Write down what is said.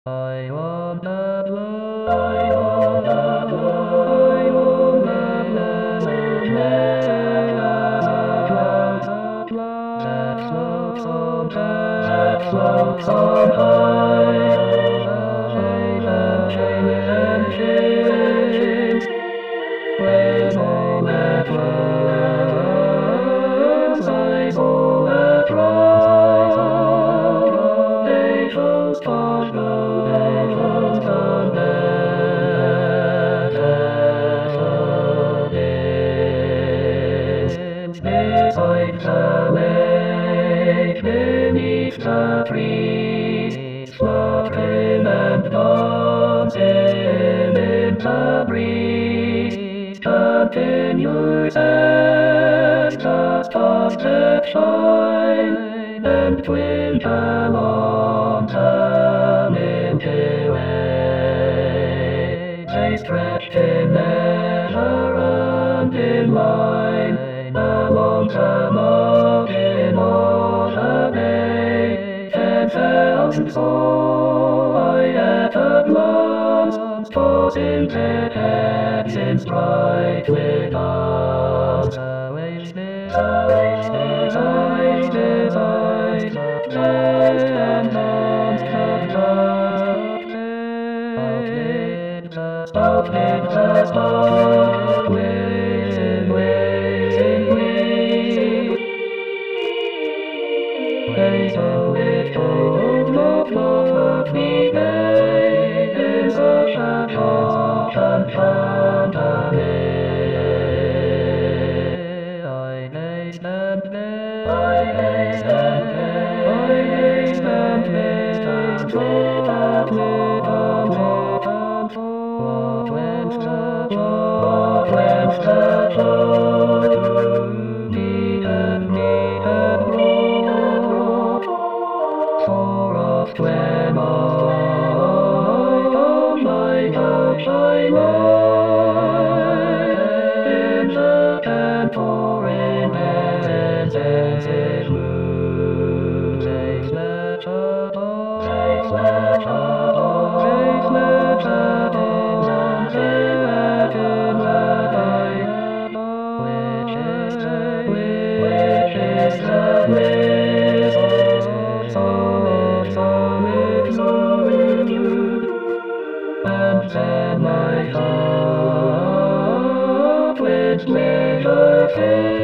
I wanna fly, I wanna fly, I wanna fly, that floats on high, that floats on high, and changes, when all that runs, I all that rise, they float on beside the lake, beneath the trees, fluttering and dancing in the breeze, continues as the stars that shine and twinkle along the Milky Way. They stretch in measure and in line along the mountain or the bay, 10,000 saw I at a glance, tossing their heads in stride with us. The waves near, the waves near, the waves near, the waves near, and dance out in the spark, waving, waving, waving, waving with old love, love, we made in such a hot and fountain. I may stand there, I may stand there, I may stand there, and draw that little water, what went the flow to me and roar, for oft when on my couch I lay, in the pouring heavens as it moves, takes that shadow, takes that shadow, takes that shadow, and that in the day, which is the bliss, solid mood, and then my heart which made I feel.